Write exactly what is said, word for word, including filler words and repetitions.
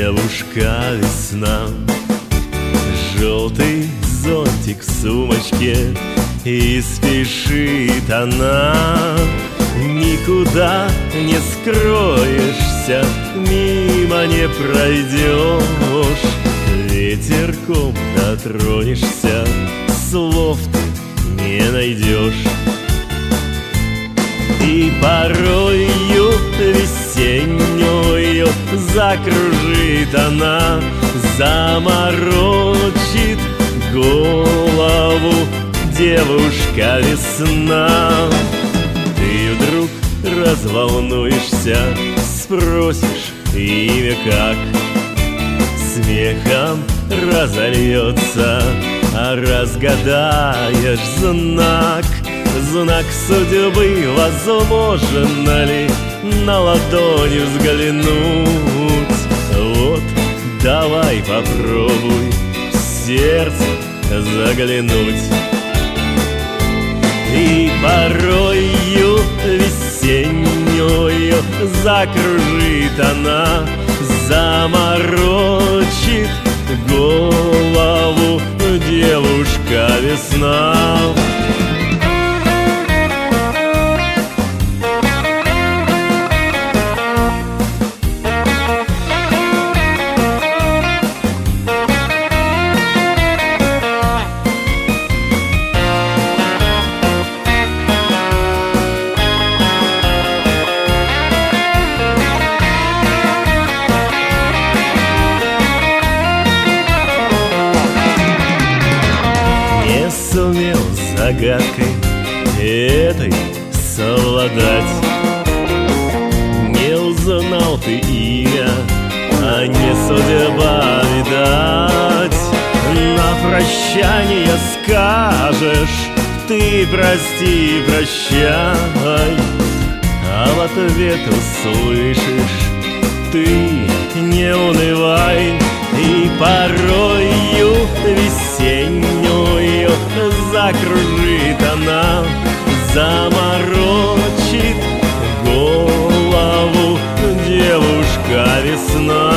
девушка весна. Желтый зонтик в сумочке, и спешит она. Никуда не скроешься, мимо не пройдешь. Ветерком дотронешься, слов ты не найдешь. И порою весеннюю закружит она, заморочит голову девушка весна. Ты вдруг разволнуешься, спросишь имя как. Смехом разольется, а разгадаешь знак. Знак судьбы, возможно ли на ладони взглянуть? Вот давай попробуй в сердце заглянуть. И порою весеннюю закружит она, заморочит голову девушка весна. Сумел с загадкой этой совладать. Не узнал ты имя, а не судьба, видать. На прощание скажешь ты прости, прощай, а в ответ услышишь ты не унывай. И порою весеннюю закружит она, заморочит голову девушка весна.